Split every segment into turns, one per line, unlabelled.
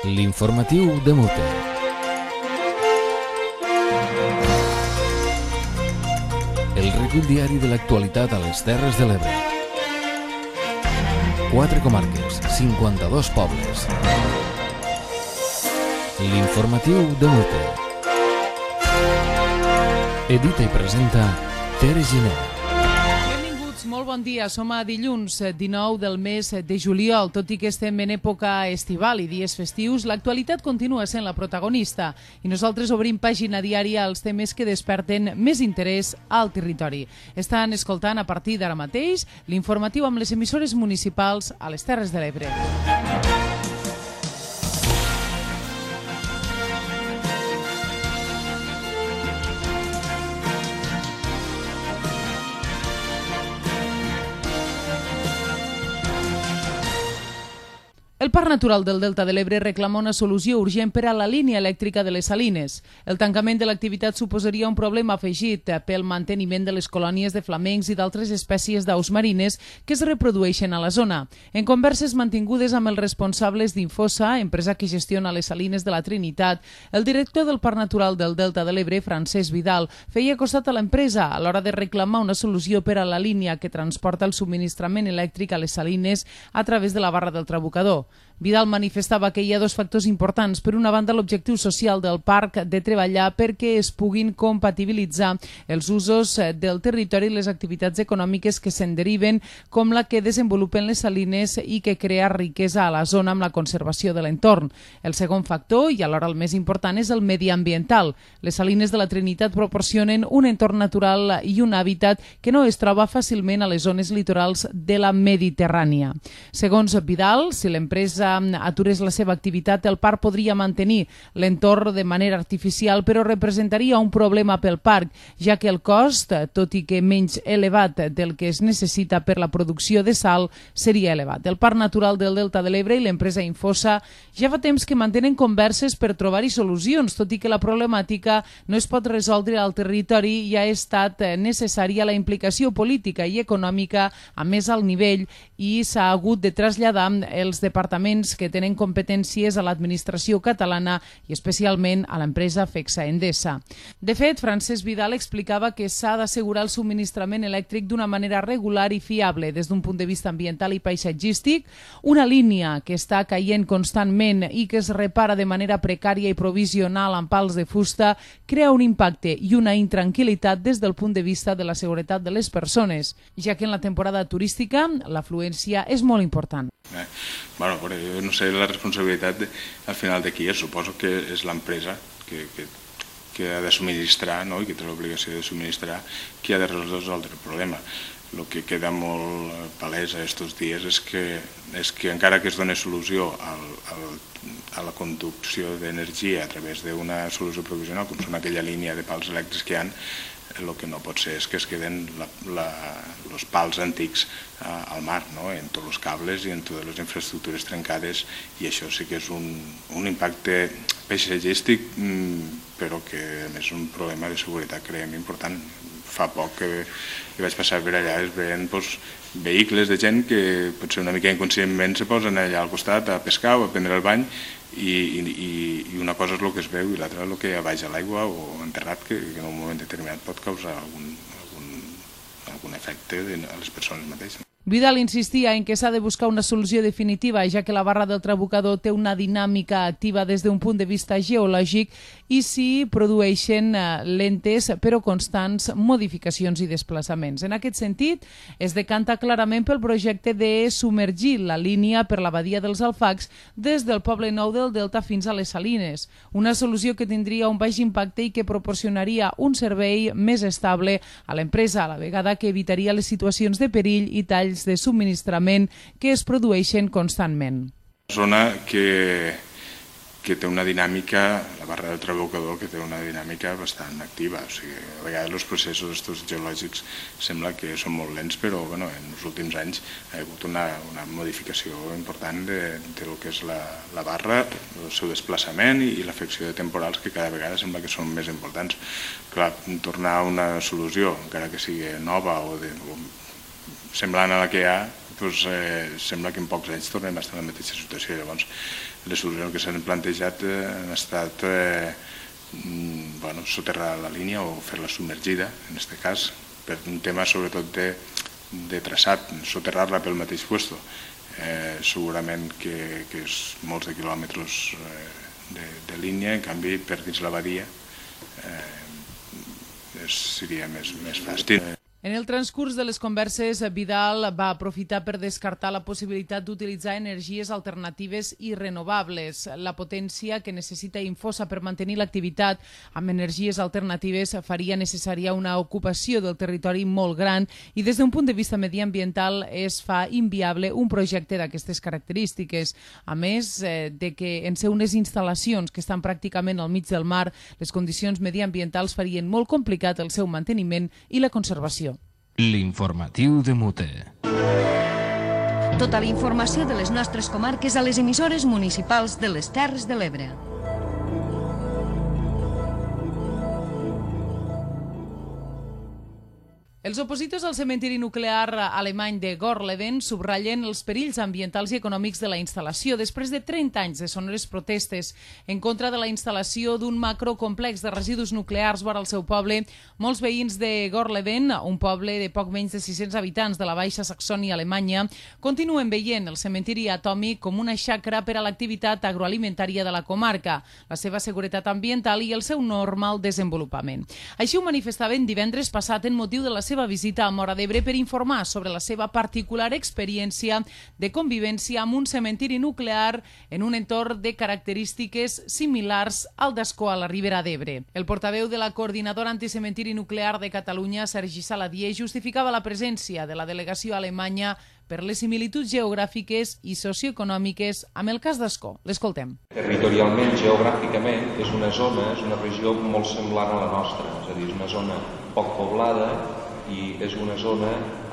L'informatiu de Mute. El recull diari de l'actualitat a les Terres de l'Ebre. 4 comarques, 52 pobles. L'informatiu de Mute. Edita i presenta Tere Giner.
Molt bon dia, som a dilluns 19 del mes de juliol. Tot i que estem en època estival i dies festius, l'actualitat continua sent la protagonista i nosaltres obrim pàgina diària als temes que desperten més interès al territori. Estan escoltant a partir d'ara mateix l'informatiu amb les emissores municipals a les Terres de l'Ebre. El Parc Natural del Delta de l'Ebre reclama una solució urgent per a la línia elèctrica de les Salines. El tancament de l'activitat suposaria un problema afegit pel manteniment de les colònies de flamencs i d'altres espècies d'aus marines que es reprodueixen a la zona. En converses mantingudes amb els responsables d'Infosa, empresa que gestiona les Salines de la Trinitat, el director del Parc Natural del Delta de l'Ebre, Francesc Vidal, feia costat a l'empresa a l'hora de reclamar una solució per a la línia que transporta el subministrament elèctric a les Salines a través de la barra del Trabucador. Vidal manifestava que hi ha dos factors importants. Per una banda, l'objectiu social del parc de treballar perquè es puguin compatibilitzar els usos del territori i les activitats econòmiques que se'n deriven, com la que desenvolupen les salines i que crea riquesa a la zona amb la conservació de l'entorn. El segon factor, i alhora el més important, és el mediambiental. Les salines de la Trinitat proporcionen un entorn natural i un hàbitat que no es troba fàcilment a les zones litorals de la Mediterrània. Segons Vidal, si l'empresa aturés la seva activitat, el parc podria mantenir l'entorn de manera artificial, però representaria un problema pel parc, ja que el cost, tot i que menys elevat del que es necessita per la producció de sal, seria elevat. El Parc Natural del Delta de l'Ebre i l'empresa Infosa ja fa temps que mantenen converses per trobar-hi solucions, tot i que la problemàtica no es pot resoldre al territori i ha estat necessària la implicació política i econòmica a més alt nivell i s'ha hagut de traslladar els departaments que tenen competències a l'administració catalana i especialment a l'empresa FECSA Endesa. De fet, Francesc Vidal explicava que s'ha d'assegurar el subministrament elèctric d'una manera regular i fiable des d'un punt de vista ambiental i paisatgístic. Una línia que està caient constantment i que es repara de manera precària i provisional amb pals de fusta crea un impacte i una intranquil·litat des del punt de vista de la seguretat de les persones, ja que en la temporada turística l'afluència és molt important.
Bueno, jo no sé la responsabilitat al final de qui és. Suposo que és l'empresa que ha de subministrar, no? I que té l'obligació de subministrar, qui ha de resoldre el problema. El que queda molt palès aquests dies és que encara que es doni solució a la conducció d'energia a través d'una solució provisional, com són aquella línia de pals elèctrics que hi ha, el que no pot ser és que es queden els pals antics al mar, no? En tots els cables i en totes les infraestructures trencades, i això sí que és un impacte paisatgístic, però que a més és un problema de seguretat, creiem, important. Fa poc que vaig passar per allà, es veien vehicles de gent que potser una mica inconscientment se posen allà al costat a pescar o a prendre el bany, i una cosa és el que es veu i l'altra és el que hi ha baix a l'aigua o enterrat, que en un moment determinat pot causar algun efecte a les persones mateixes.
Vidal insistia en que s'ha de buscar una solució definitiva, ja que la barra del Trabucador té una dinàmica activa des d'un punt de vista geològic i s'hi produeixen lentes però constants modificacions i desplaçaments. En aquest sentit, es decanta clarament pel projecte de submergir la línia per la badia dels Alfacs des del Poble Nou del Delta fins a les Salines, una solució que tindria un baix impacte i que proporcionaria un servei més estable a l'empresa, a la vegada que evitaria les situacions de perill i talls de subministrament que es produeixen constantment.
Zona que té una dinàmica, la barra del Trabucador, que té una dinàmica bastant activa. O sigui, a vegades els processos geològics sembla que són molt lents, però en els últims anys hi ha hagut una modificació important del que és la barra, el seu desplaçament i l'afecció de temporals, que cada vegada sembla que són més importants. Clar, tornar a una solució, encara que sigui nova o semblant a la que hi ha, sembla que en pocs anys tornem a estar en la mateixa situació. Llavors, les solucions que s'han plantejat han estat soterrar la línia o fer-la submergida, en aquest cas, per un tema sobretot de traçat, soterrar-la pel mateix puesto. Segurament que és molts de quilòmetres de línia, en canvi per dins la badia seria més fàcil.
En el transcurs de les converses, Vidal va aprofitar per descartar la possibilitat d'utilitzar energies alternatives i renovables. La potència que necessita Infosa per mantenir l'activitat amb energies alternatives faria necessària una ocupació del territori molt gran i des d'un punt de vista mediambiental es fa inviable un projecte d'aquestes característiques. A més de que en ser unes instal·lacions que estan pràcticament al mig del mar, les condicions mediambientals farien molt complicat el seu manteniment i la conservació.
L'informatiu de Mute.
Tota la informació de les nostres comarques a les emissores municipals de les Terres de l'Ebre.
Els opositors al cementiri nuclear alemany de Gorleben subratllen els perills ambientals i econòmics de la instal·lació després de 30 anys de sonores protestes en contra de la instal·lació d'un macrocomplex de residus nuclears vora el seu poble. Molts veïns de Gorleben, un poble de poc menys de 600 habitants de la Baixa Saxònia, Alemanya, continuen veient el cementiri atòmic com una xacra per a l'activitat agroalimentària de la comarca, la seva seguretat ambiental i el seu normal desenvolupament. Així ho manifestaven divendres passat en motiu de la seva visita a Móra d'Ebre per informar sobre la seva particular experiència de convivència amb un cementiri nuclear en un entorn de característiques similars al d'Ascó a la Ribera d'Ebre. El portaveu de la Coordinadora Anticementiri Nuclear de Catalunya, Sergi Saladier, justificava la presència de la delegació alemanya per les similituds geogràfiques i socioeconòmiques amb el cas d'Ascó. L'escoltem.
Territorialment, geogràficament, és una regió molt semblant a la nostra, és a dir, és una zona poc poblada i és una zona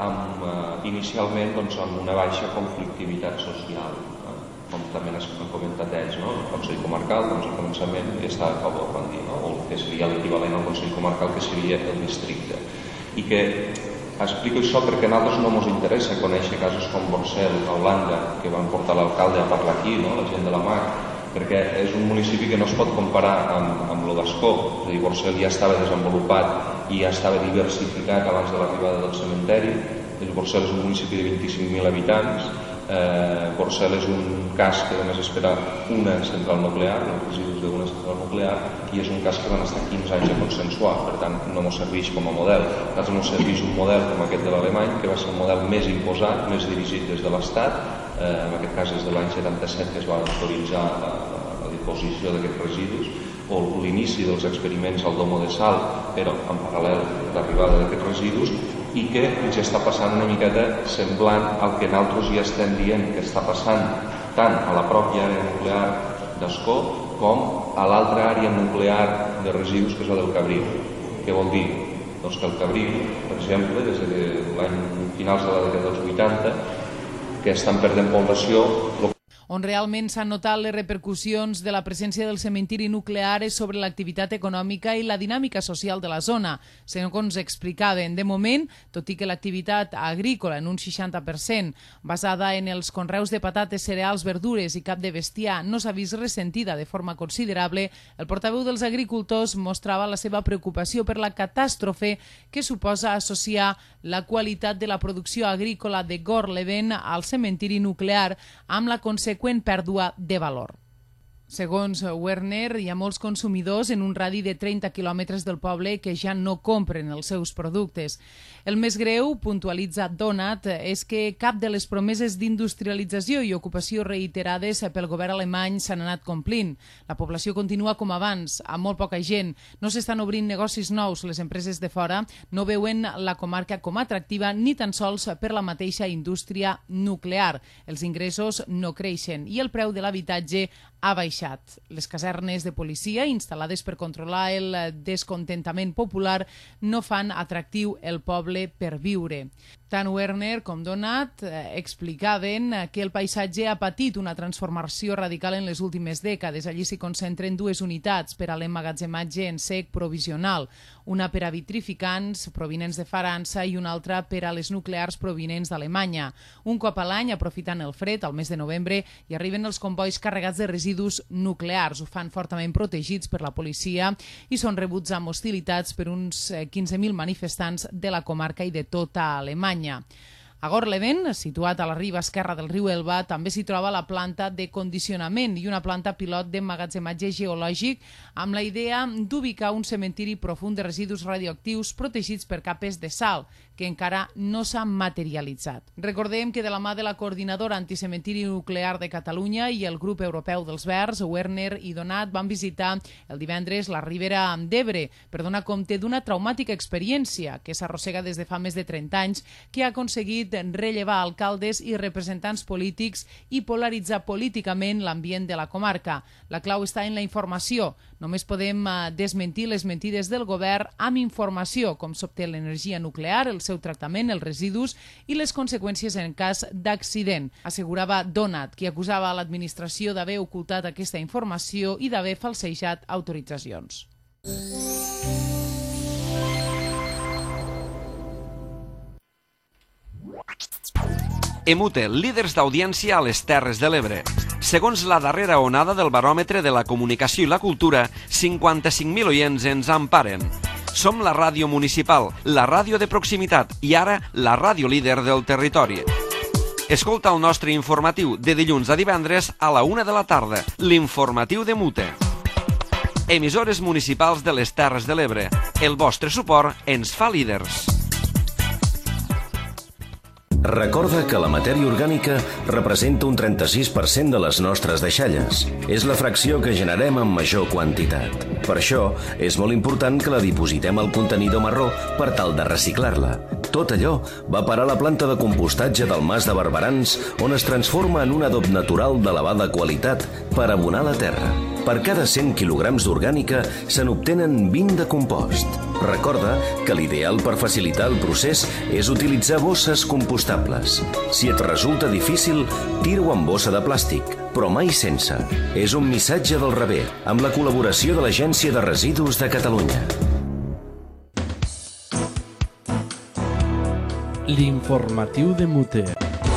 inicialment amb una baixa conflictivitat social, com també han comentat ells. El Consell Comarcal, al començament, estava a favor, van dir, o el que seria l'equivalent al Consell Comarcal, que seria el districte. I que explico això perquè a nosaltres no ens interessa conèixer casos com Borsel, a Holanda, que van portar l'alcalde a parlar aquí, la gent de la MAC, perquè és un municipi que no es pot comparar amb el d'Ascó. És a dir, Borsel ja estava desenvolupat i ja estava diversificat abans de l'arribada del cementeri. Borsel és un municipi de 25.000 habitants. Borsel és un cas que només espera una central nuclear, els residus d'una central nuclear, i és un cas que van estar 15 anys a consensuar, per tant no ens serveix com a model. Nosaltres ens serveix un model com aquest de l'alemany, que va ser un model més imposat, més dirigit des de l'Estat, en aquest cas és de l'any 77 que es va autoritzar la disposició d'aquests residus, o l'inici dels experiments al Domo de Sal, però en paral·lel a l'arribada d'aquests residus, i que ens està passant una miqueta semblant al que nosaltres ja estem dient que està passant tant a la pròpia àrea nuclear d'Ascó com a l'altra àrea nuclear de residus que és la del Cabril. Què vol dir? Doncs que el Cabril, per exemple, des de l'any finals de la dècada dels 80, que estan perdent població.
On realment s'han notat les repercussions de la presència del cementiri nuclear és sobre l'activitat econòmica i la dinàmica social de la zona. Segons explicaven, de moment, tot i que l'activitat agrícola en un 60%, basada en els conreus de patates, cereals, verdures i cap de bestiar, no s'ha vist ressentida de forma considerable, el portaveu dels agricultors mostrava la seva preocupació per la catàstrofe que suposa associar la qualitat de la producció agrícola de Gorleben al cementiri nuclear amb la conseqüent pèrdua de valor. Segons Werner, hi ha molts consumidors en un radi de 30 quilòmetres del poble que ja no compren els seus productes. El més greu, puntualitza Donat, és que cap de les promeses d'industrialització i ocupació reiterades pel govern alemany s'han anat complint. La població continua com abans, amb molt poca gent. No s'estan obrint negocis nous. Les empreses de fora no veuen la comarca com atractiva ni tan sols per la mateixa indústria nuclear. Els ingressos no creixen i el preu de l'habitatge ha baixat. Les casernes de policia, instal·lades per controlar el descontentament popular, no fan atractiu el poble per viure. Tant Werner com Donat explicaven que el paisatge ha patit una transformació radical en les últimes dècades. Allí s'hi concentren dues unitats per a l'emmagatzematge en sec provisional. una per a vitrificants provinents de França i una altra per a les nuclears provinents d'Alemanya. Un cop a l'any, aprofitant el fred, al mes de novembre, hi arriben els combois carregats de residus nuclears. Ho fan fortament protegits per la policia i són rebuts amb hostilitats per uns 15.000 manifestants de la comarca i de tota Alemanya. A Gorleven, situat a la riba esquerra del riu Elba, també s'hi troba la planta de condicionament i una planta pilot d'emmagatzematge geològic amb la idea d'ubicar un cementiri profund de residus radioactius protegits per capes de sal, que encara no s'ha materialitzat. Recordem que de la mà de la Coordinadora Anticementiri Nuclear de Catalunya i el Grup Europeu dels Verds, Werner i Donat van visitar el divendres la Ribera d'Ebre per donar compte d'una traumàtica experiència que s'arrossega des de fa més de 30 anys, que ha aconseguit rellevar alcaldes i representants polítics i polaritzar políticament l'ambient de la comarca. La clau està en la informació. Només podem desmentir les mentides del govern amb informació, com s'obté l'energia nuclear, el seu tractament, els residus i les conseqüències en cas d'accident, assegurava Donat, qui acusava a l'administració d'haver ocultat aquesta informació i d'haver falsejat autoritzacions.
Emute, líders d'audiència a les Terres de l'Ebre. Segons la darrera onada del baròmetre de la comunicació i la cultura, 55.000 oients ens emparen. Som la ràdio municipal, la ràdio de proximitat i ara la ràdio líder del territori. Escolta el nostre informatiu de dilluns a divendres a la 1 de la tarda, l'informatiu de Mute. Emissores municipals de les Terres de l'Ebre. El vostre suport ens fa líders.
Recorda que la matèria orgànica representa un 36% de les nostres deixalles. És la fracció que generem en major quantitat. Per això, és molt important que la dipositem al contenidor marró per tal de reciclar-la. Tot allò va parar a la planta de compostatge del Mas de Barberans, on es transforma en un adob natural d'elevada qualitat per abonar la terra. Per cada 100 quilograms d'orgànica se n'obtenen 20 de compost. Recorda que l'ideal per facilitar el procés és utilitzar bosses compostables. Si et resulta difícil, tira-ho en bossa de plàstic, però mai sense. És un missatge del rebé, amb la col·laboració de l'Agència de Residus de Catalunya.
L'informatiu de Mute.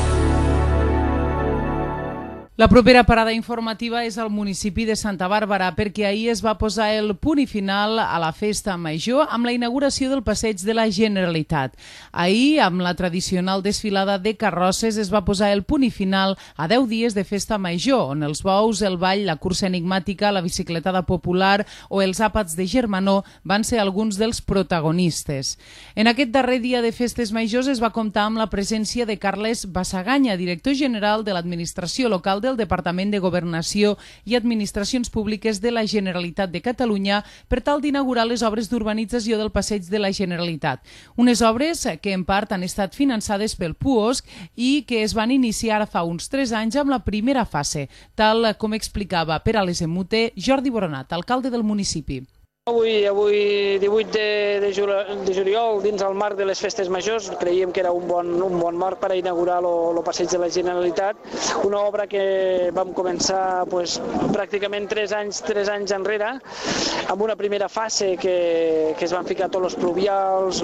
La propera parada informativa és al municipi de Santa Bàrbara, perquè ahir es va posar el punt i final a la festa major amb la inauguració del passeig de la Generalitat. Ahir, amb la tradicional desfilada de carrosses, es va posar el punt i final a 10 dies de festa major, on els bous, el ball, la cursa enigmàtica, la bicicletada popular o els àpats de germanor van ser alguns dels protagonistes. En aquest darrer dia de festes majors es va comptar amb la presència de Carles Bassaganya, director general de l'Administració Local del Departament de Governació i Administracions Públiques de la Generalitat de Catalunya per tal d'inaugurar les obres d'urbanització del passeig de la Generalitat. Unes obres que en part han estat finançades pel PUOSC i que es van iniciar fa uns 3 anys amb la primera fase, tal com explicava per a les Emute Jordi Boronat, alcalde del municipi.
Avui 18 de juliol, dins el marc de les festes majors, creiem que era un bon marc per a inaugurar el passeig de la Generalitat, una obra que vam començar pràcticament 3 anys enrere, amb una primera fase que es van ficar tots els pluvials,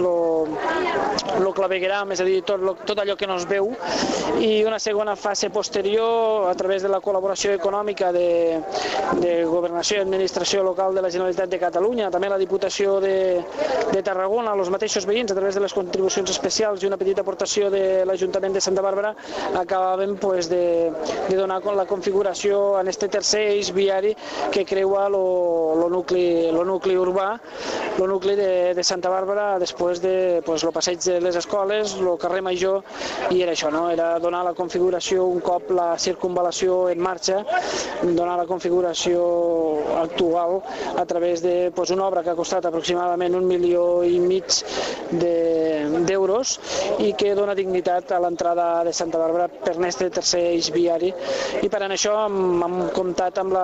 el clavegueram, és a dir, tot allò que no es veu, i una segona fase posterior a través de la col·laboració econòmica de Governació i Administració Local de la Generalitat de Catalunya, també la Diputació de Tarragona, els mateixos veïns, a través de les contribucions especials i una petita aportació de l'Ajuntament de Santa Bàrbara, acabàvem de donar la configuració en aquest tercer eix viari que creua el nucli urbà, el nucli de Santa Bàrbara, després del passeig de les escoles, el carrer Major, i era això, era donar la configuració un cop la circunvalació en marxa, donar la configuració actual a través de una obra que ha costat aproximadament 1,5 milions d'euros i que dona dignitat a l'entrada de Santa Bàrbara per aquest tercer eix viari. I per això hem comptat amb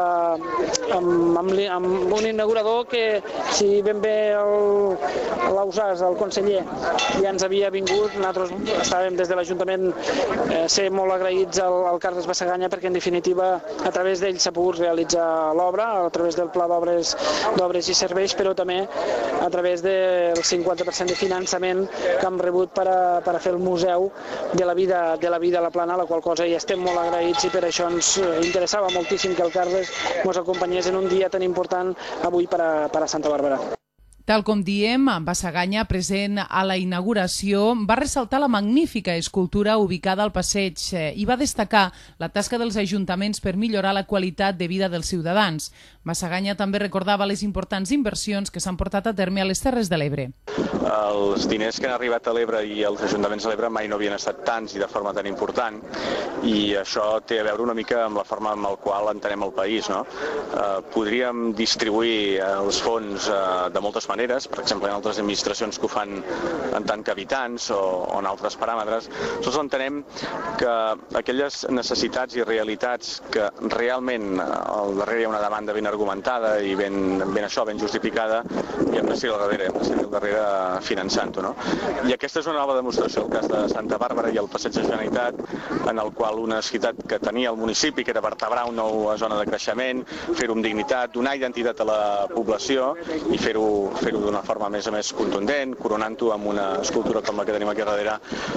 un inaugurador que, si ben bé l'Ausàs, el conseller, ja ens havia vingut, nosaltres estàvem des de l'Ajuntament ser molt agraïts al Carles Bassaganya perquè, en definitiva, a través d'ell s'ha pogut realitzar l'obra, a través del Pla d'Obres i serveis, però també a través del 50% de finançament que hem rebut per a fer el museu de la vida a la Plana, a la qual cosa hi estem molt agraïts i per això ens interessava moltíssim que el Carles ens acompanyés en un dia tan important avui per a Santa Bàrbara.
Tal com diem, Basaganya, present a la inauguració, va ressaltar la magnífica escultura ubicada al passeig i va destacar la tasca dels ajuntaments per millorar la qualitat de vida dels ciutadans. Basaganya també recordava les importants inversions que s'han portat a terme a les Terres de l'Ebre.
Els diners que han arribat a l'Ebre i els ajuntaments de l'Ebre mai no havien estat tants i de forma tan important, i això té a veure una mica amb la forma amb la qual entenem el país, no? Podríem distribuir els fons de moltes maneres, per exemple en altres administracions que ho fan en tant que habitants o en altres paràmetres. Nosaltres entenem que aquelles necessitats i realitats que realment al darrere hi ha una demanda ben argumentada i ben justificada, i hem de ser al darrere finançant-ho, no? I aquesta és una nova demostració, el cas de Santa Bàrbara i el Passeig de Generalitat, en el qual una necessitat que tenia el municipi, que era vertebrar una nova zona de creixement, fer-ho amb dignitat, donar identitat a la població i fer-ho d'una forma més a més contundent, coronant-ho amb una escultura com la que tenim aquí darrere,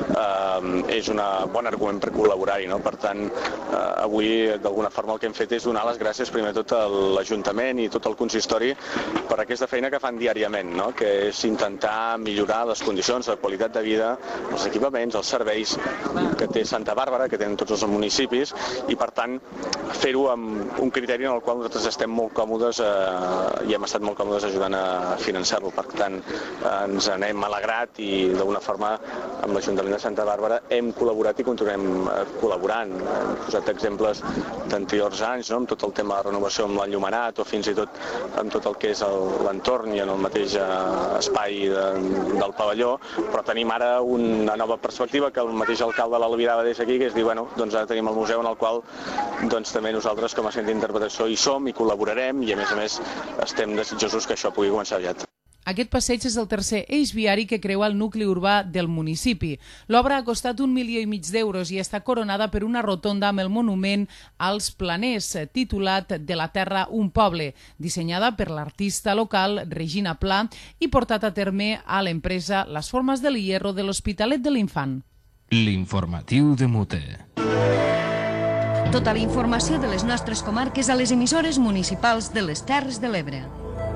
és un bon argument per col·laborar-hi, no? Per tant, avui d'alguna forma el que hem fet és donar les gràcies primer de tot a l'Ajuntament i tot el consistori per aquesta feina que fan diàriament, no? Que és intentar millorar les condicions de qualitat de vida, els equipaments, els serveis que té Santa Bàrbara, que tenen tots els municipis, i per tant fer-ho amb un criteri en el qual nosaltres estem molt còmodes i hem estat molt còmodes ajudant a finançar-lo. Per tant, ens n'hem alegrat i d'alguna forma amb l'Ajuntament de Santa Bàrbara hem col·laborat i continuem col·laborant. Hem posat exemples d'anteriors anys, no? Amb tot el tema de renovació amb l'enllumenat o fins i tot amb tot el que és l'entorn i en el mateix espai del pavelló, però tenim ara una nova perspectiva que el mateix alcalde l'albirava des d'aquí, que és dir, bueno, doncs ara tenim el museu en el qual doncs també nosaltres com a centre d'interpretació hi som i col·laborarem, i a més estem desitjosos que això pugui començar aviat.
Aquest passeig és el tercer eix viari que creua el nucli urbà del municipi. L'obra ha costat 1,5 milions d'euros i està coronada per una rotonda amb el monument als Planers, titulat De la Terra un Poble, dissenyada per l'artista local Regina Pla i portat a terme a l'empresa Las Formas del Hierro de l'Hospitalet de l'Infant.
L'informatiu de Mute.
Tota la informació de les nostres comarques a les emissores municipals de les Terres de l'Ebre.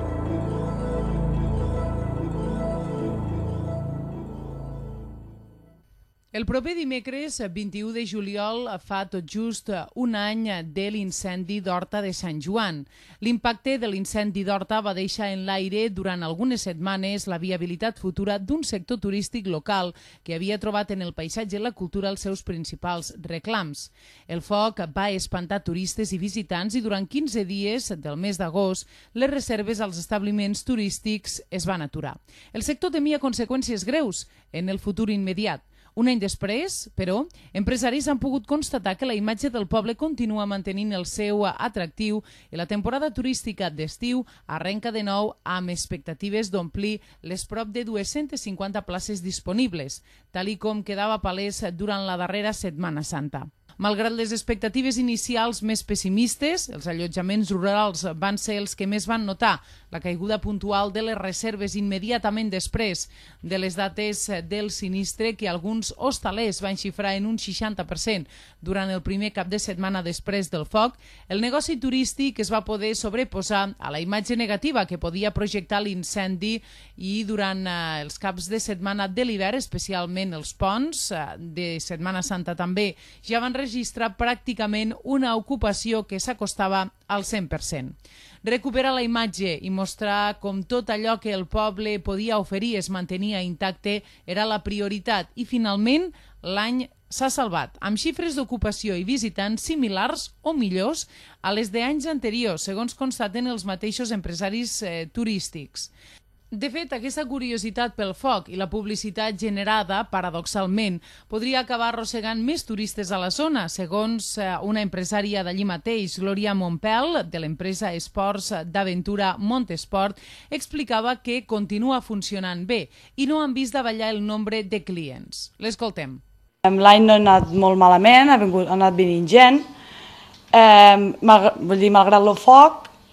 El proper dimecres, 21 de juliol, fa tot just un any de l'incendi d'Horta de Sant Joan. L'impacte de l'incendi d'Horta va deixar en l'aire durant algunes setmanes la viabilitat futura d'un sector turístic local que havia trobat en el paisatge i la cultura els seus principals reclams. El foc va espantar turistes i visitants i durant 15 dies del mes d'agost les reserves als establiments turístics es van aturar. El sector temia conseqüències greus en el futur immediat. Un any després, però, empresaris han pogut constatar que la imatge del poble continua mantenint el seu atractiu i la temporada turística d'estiu arrenca de nou amb expectatives d'omplir les prop de 250 places disponibles, tal com quedava palès durant la darrera Setmana Santa. Malgrat les expectatives inicials més pessimistes, els allotjaments rurals van ser els que més van notar la caiguda puntual de les reserves immediatament després de les dates del sinistre, que alguns hostalers van xifrar en un 60% durant el primer cap de setmana després del foc. El negoci turístic es va poder sobreposar a la imatge negativa que podia projectar l'incendi i durant els caps de setmana de l'hivern, especialment els ponts de Setmana Santa també, ja van registrar pràcticament una ocupació que s'acostava al 100%. Recuperar la imatge i mostrar com tot allò que el poble podia oferir es mantenia intacte era la prioritat i finalment l'any s'ha salvat, amb xifres d'ocupació i visitants similars o millors a les d'anys anteriors, segons constaten els mateixos empresaris turístics. De fet, aquesta curiositat pel foc i la publicitat generada, paradoxalment, podria acabar arrossegant més turistes a la zona, segons una empresària d'allí mateix, Glòria Montpel, de l'empresa Esports d'Aventura Montesport, explicava que continua funcionant bé i no han vist davallar el nombre de clients. L'escoltem.
L'any no ha anat molt malament, ha anat venint gent, malgrat el foc,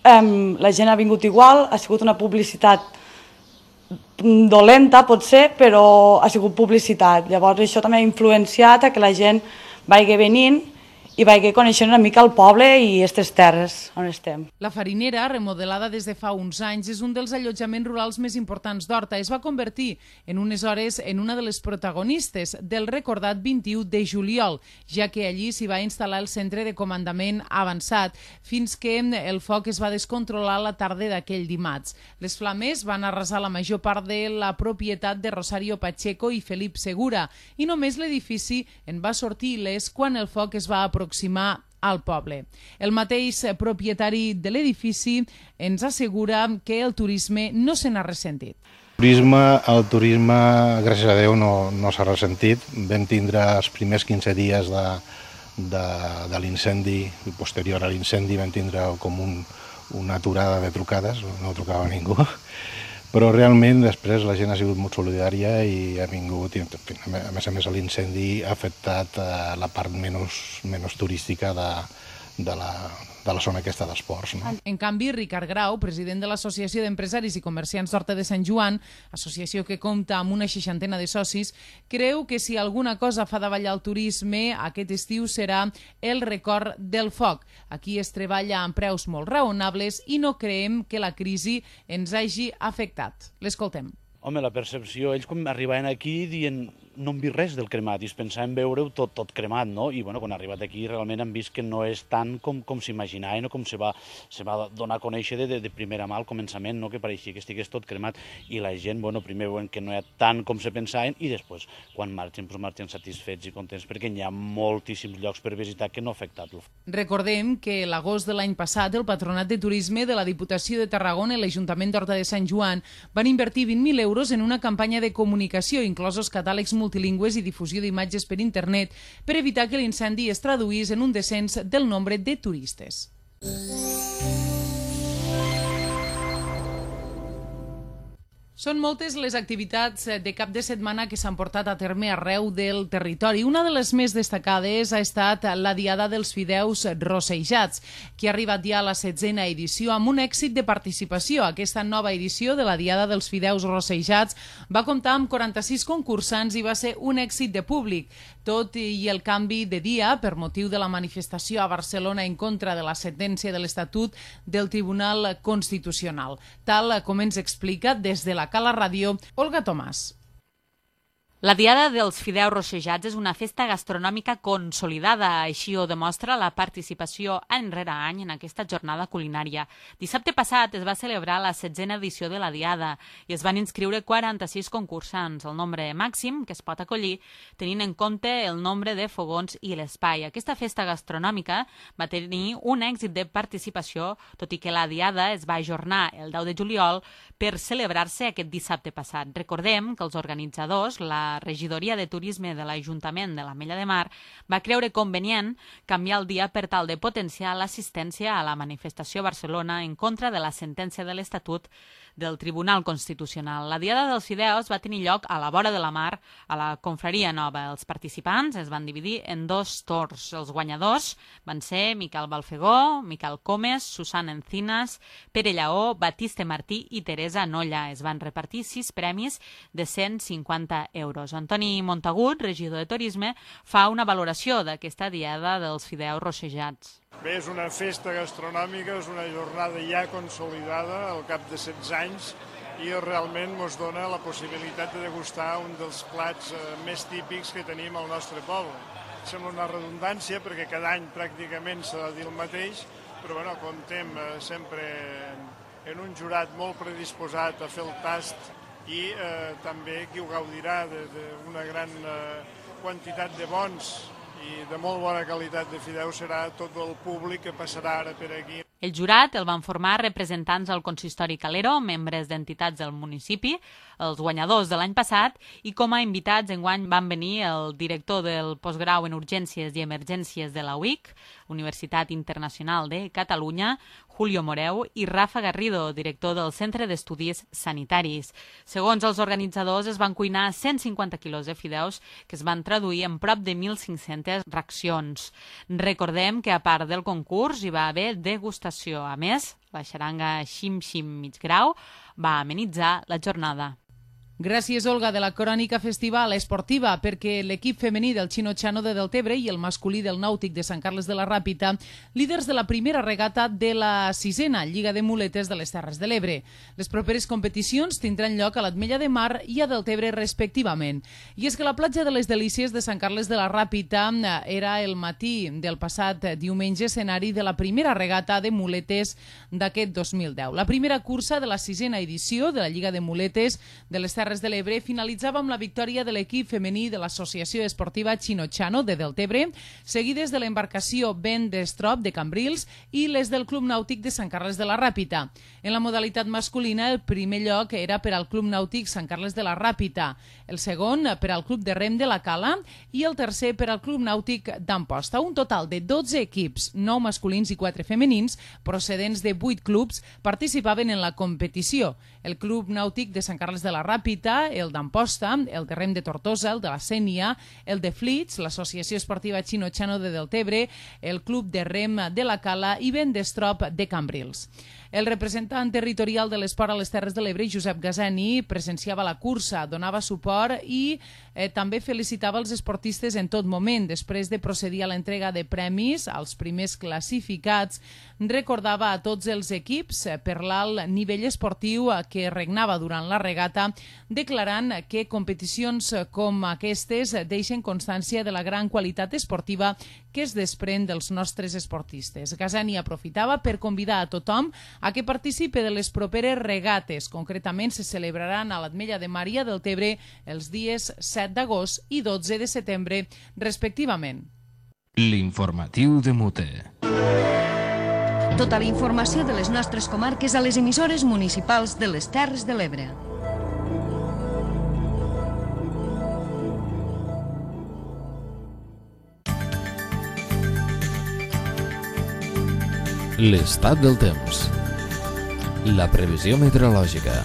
la gent ha vingut igual, ha sigut una publicitat dolenta, potser, però ha sigut publicitat. Llavors això també ha influenciat a que la gent vagi venint i vagi coneixent una mica el poble i aquestes terres on estem.
La Farinera, remodelada des de fa uns anys, és un dels allotjaments rurals més importants d'Horta. Es va convertir en unes hores en una de les protagonistes del recordat 21 de juliol, ja que allí s'hi va instal·lar el centre de comandament avançat, fins que el foc es va descontrolar la tarda d'aquell dimarts. Les flames van arrasar la major part de la propietat de Rosario Pacheco i Felip Segura, i només l'edifici en va sortir il·lès quan el foc es va aproximar al poble. El mateix propietari de l'edifici ens assegura que el turisme no se n'ha ressentit.
El turisme, gràcies a Déu, no s'ha ressentit. Vam tindre els primers 15 dies de l'incendi, posterior a l'incendi, vam tindre com una aturada de trucades, no trucava ningú. Però realment després la gent ha sigut molt solidària i ha vingut, a més a més l'incendi ha afectat la part menys turística de la zona aquesta d'esports.
En canvi, Ricard Grau, president de l'Associació d'Empresaris i Comerciants d'Horta de Sant Joan, associació que compta amb una 60ena de socis, creu que si alguna cosa fa davallar el turisme aquest estiu serà el record del foc. Aquí es treballa amb preus molt raonables i no creiem que la crisi ens hagi afectat. L'escoltem.
Home, la percepció, ells quan arribaven aquí dient no hem vist res del cremat i es pensaven veure-ho tot cremat, no? I quan han arribat aquí realment han vist que no és tant com s'imaginaven o com se va donar a conèixer de primera mà al començament, que pareixia que estigués tot cremat i la gent, primer veuen que no hi ha tant com se pensaven i després, quan marxen satisfets i contents perquè hi ha moltíssims llocs per visitar que no ha afectat.
Recordem que l'agost de l'any passat el Patronat de Turisme de la Diputació de Tarragona i l'Ajuntament d'Horta de Sant Joan van invertir 20.000 euros en una campanya de comunicació, inclosos catàlegs multilingües i difusió d'imatges per internet, per evitar que l'incendi es traduís en un descens del nombre de turistes. Són moltes les activitats de cap de setmana que s'han portat a terme arreu del territori. Una de les més destacades ha estat la Diada dels Fideus Rossejats, que ha arribat ja a la 16a edició amb un èxit de participació. Aquesta nova edició de la Diada dels Fideus Rossejats va comptar amb 46 concursants i va ser un èxit de públic. Tot i el canvi de dia per motiu de la manifestació a Barcelona en contra de la sentència de l'Estatut del Tribunal Constitucional. Tal com ens explica des de la Cala Ràdio, Olga Tomàs.
La Diada dels Fideus Rossejats és una festa gastronòmica consolidada, així ho demostra la participació any rere any en aquesta jornada culinària. Dissabte passat es va celebrar la 16a edició de la Diada i es van inscriure 46 concursants, el nombre màxim que es pot acollir tenint en compte el nombre de fogons i l'espai. Aquesta festa gastronòmica va tenir un èxit de participació, tot i que la Diada es va ajornar el 10 de juliol per celebrar-se aquest dissabte passat. Recordem que els organitzadors, la Regidoria de Turisme de l'Ajuntament de l'Ametlla de Mar, va creure convenient canviar el dia per tal de potenciar l'assistència a la manifestació a Barcelona en contra de la sentència de l'Estatut del Tribunal Constitucional. La Diada dels Fideus va tenir lloc a la vora de la mar, a la Confraria Nova. Els participants es van dividir en 2 torns. Els guanyadors van ser Miquel Balfegó, Miquel Comes, Susana Encinas, Pere Lleó, Batiste Martí i Teresa Nolla. Es van repartir 6 premis de 150 euros. Antoni Montagut, regidor de Turisme, fa una valoració d'aquesta Diada dels Fideus Rossejats.
Bé, és una festa gastronòmica, és una jornada ja consolidada al cap de 16 anys i realment ens dona la possibilitat de degustar un dels plats més típics que tenim al nostre poble. Sembla una redundància perquè cada any pràcticament s'ha de dir el mateix, però comptem sempre en un jurat molt predisposat a fer el tast i també qui ho gaudirà d'una gran quantitat de bons i de molt bona qualitat de fideus serà tot el públic que passarà ara per aquí.
El jurat el van formar representants del consistori Calero, membres d'entitats del municipi, els guanyadors de l'any passat, i com a invitats enguany van venir el director del postgrau en Urgències i Emergències de la UIC, Universitat Internacional de Catalunya, Julio Moreu, i Rafa Garrido, director del Centre d'Estudis Sanitaris. Segons els organitzadors, es van cuinar 150 quilos de fideus que es van traduir en prop de 1.500 racions. Recordem que a part del concurs hi va haver degustació. A més, La xaranga Xim Xim Mig Grau va amenitzar la jornada.
Gràcies, Olga, de la crònica festival esportiva, perquè l'equip femení del Chino-Chano de Deltebre i el masculí del Nàutic de Sant Carles de la Ràpita, líders de la primera regata de la 6a Lliga de Muletes de les Terres de l'Ebre. Les properes competicions tindran lloc a l'Ametlla de Mar i a Deltebre respectivament. I és que la platja de les Delícies de Sant Carles de la Ràpita era el matí del passat diumenge escenari de la primera regata de muletes d'aquest 2010. La primera cursa de la 6a edició de la Lliga de Muletes de les Terres de l'Ebre finalitzava amb la victòria de l'equip femení de l'Associació Esportiva Chino-Chano de Deltebre, seguides de l'embarcació Ben Destrop de Cambrils i les del Club Nàutic de Sant Carles de la Ràpita. En la modalitat masculina, el primer lloc era per al Club Nàutic Sant Carles de la Ràpita, el segon per al Club de Rem de la Cala i el tercer per al Club Nàutic d'Amposta. Un total de 12 equips, 9 masculins i 4 femenins, procedents de 8 clubs, participaven en la competició. El Club Nàutic de Sant Carles de la Ràpita, el d'Amposta, el de Rem de Tortosa, el de la Sénia, el de Flits, l'Associació Esportiva Chino-Chano de Deltebre, el Club de Rem de la Cala i Ben Destrop de Cambrils. El representant territorial de l'esport a les Terres de l'Ebre, Josep Gasani, presenciava la cursa, donava suport i també felicitava els esportistes en tot moment. Després de procedir a l'entrega de premis als primers classificats, recordava a tots els equips per l'alt nivell esportiu que regnava durant la regata, declarant que competicions com aquestes deixen constància de la gran qualitat esportiva que es desprèn dels nostres esportistes. Gasani aprofitava per convidar a tothom a que participe de les properes regates. Concretament se celebraran a l'Ametlla de Mar i a Deltebre els dies 7 d'agost i 12 de setembre, respectivament.
L'informatiu de Mute.
Tota la informació de les nostres comarques a les emissores municipals de les Terres de l'Ebre.
L'estat del temps. La previsió meteorològica.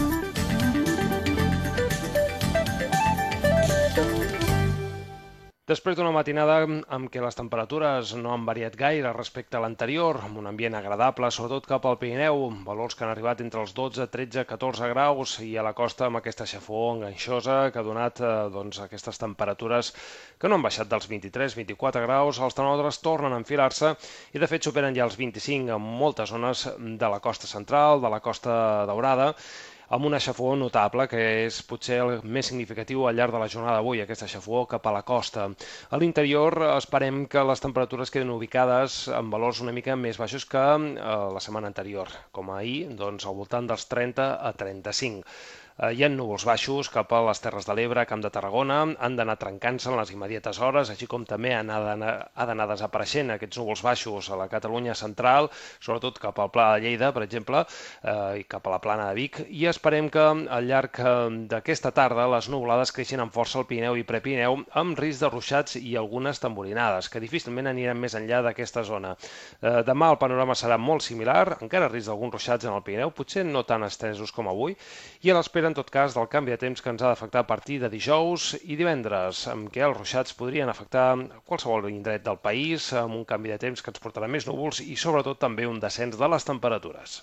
Després d'una matinada amb què les temperatures no han variat gaire respecte a l'anterior, amb un ambient agradable, sobretot cap al Pirineu, valors que han arribat entre els 12, 13, 14 graus i a la costa amb aquesta xafogor enganxosa que ha donat aquestes temperatures que no han baixat dels 23, 24 graus, els termòmetres tornen a enfilar-se i de fet superen ja els 25 en moltes zones de la costa central, de la costa daurada, amb una xafogor notable, que és potser el més significatiu al llarg de la jornada d'avui, aquesta xafogor cap a la costa. A l'interior esperem que les temperatures queden ubicades en valors una mica més baixos que la setmana anterior, com ahir, al voltant dels 30 a 35. Hi ha núvols baixos cap a les Terres de l'Ebre, Camp de Tarragona, han d'anar trencant-se en les immediates hores, així com també ha d'anar desapareixent aquests núvols baixos a la Catalunya central, sobretot cap al Pla de Lleida, per exemple, i cap a la Plana de Vic, i esperem que al llarg d'aquesta tarda les nuvolades creixin amb força al Pirineu i Prepirineu, amb risc de ruixats i algunes tamborinades, que difícilment aniran més enllà d'aquesta zona. Demà el panorama serà molt similar, encara risc d'alguns ruixats en el Pirineu, potser no tan estesos com avui, i a l'espera en tot cas del canvi de temps que ens ha d'afectar a partir de dijous i divendres, amb què els ruixats podrien afectar qualsevol indret del país, amb un canvi de temps que ens portarà més núvols i sobretot també un descens de les temperatures.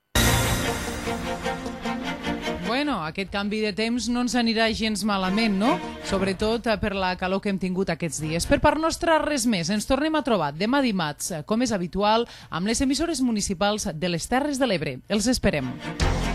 Bueno, aquest canvi de temps no ens anirà gens malament, no? Sobretot per la calor que hem tingut aquests dies. Per part nostra, res més. Ens tornem a trobar demà dimarts, com és habitual, amb les emissores municipals de les Terres de l'Ebre. Els esperem.